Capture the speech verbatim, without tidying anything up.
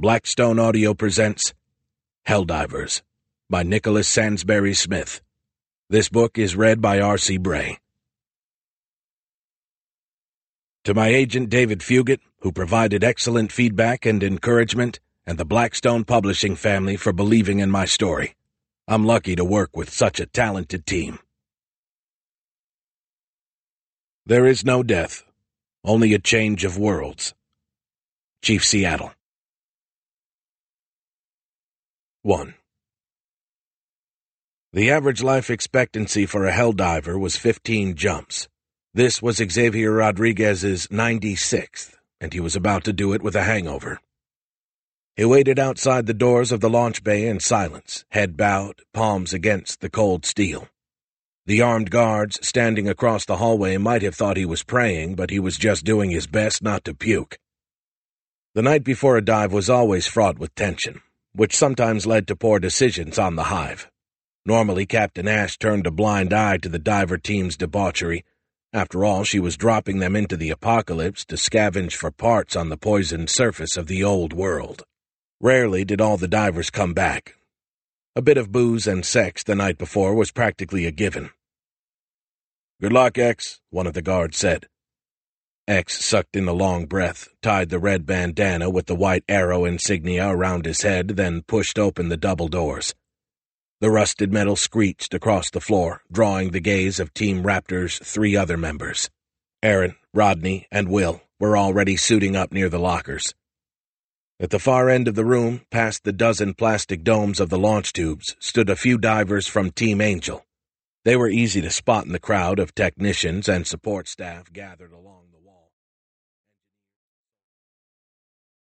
Blackstone Audio presents Helldivers by Nicholas Sansbury Smith. This book is read by R C Bray. To my agent David Fugit, who provided excellent feedback and encouragement, and the Blackstone Publishing family for believing in my story. I'm lucky to work with such a talented team. There is no death, only a change of worlds. Chief Seattle. one. The average life expectancy for a helldiver was fifteen jumps. This was Xavier Rodriguez's ninety-sixth, and he was about to do it with a hangover. He waited outside the doors of the launch bay in silence, head bowed, palms against the cold steel. The armed guards standing across the hallway might have thought he was praying, but he was just doing his best not to puke. The night before a dive was always fraught with tension, which sometimes led to poor decisions on the Hive. Normally, Captain Ash turned a blind eye to the diver team's debauchery. After all, she was dropping them into the apocalypse to scavenge for parts on the poisoned surface of the old world. Rarely did all the divers come back. A bit of booze and sex the night before was practically a given. "Good luck, X," one of the guards said. X sucked in a long breath, tied the red bandana with the white arrow insignia around his head, then pushed open the double doors. The rusted metal screeched across the floor, drawing the gaze of Team Raptor's three other members. Aaron, Rodney, and Will were already suiting up near the lockers. At the far end of the room, past the dozen plastic domes of the launch tubes, stood a few divers from Team Angel. They were easy to spot in the crowd of technicians and support staff gathered along the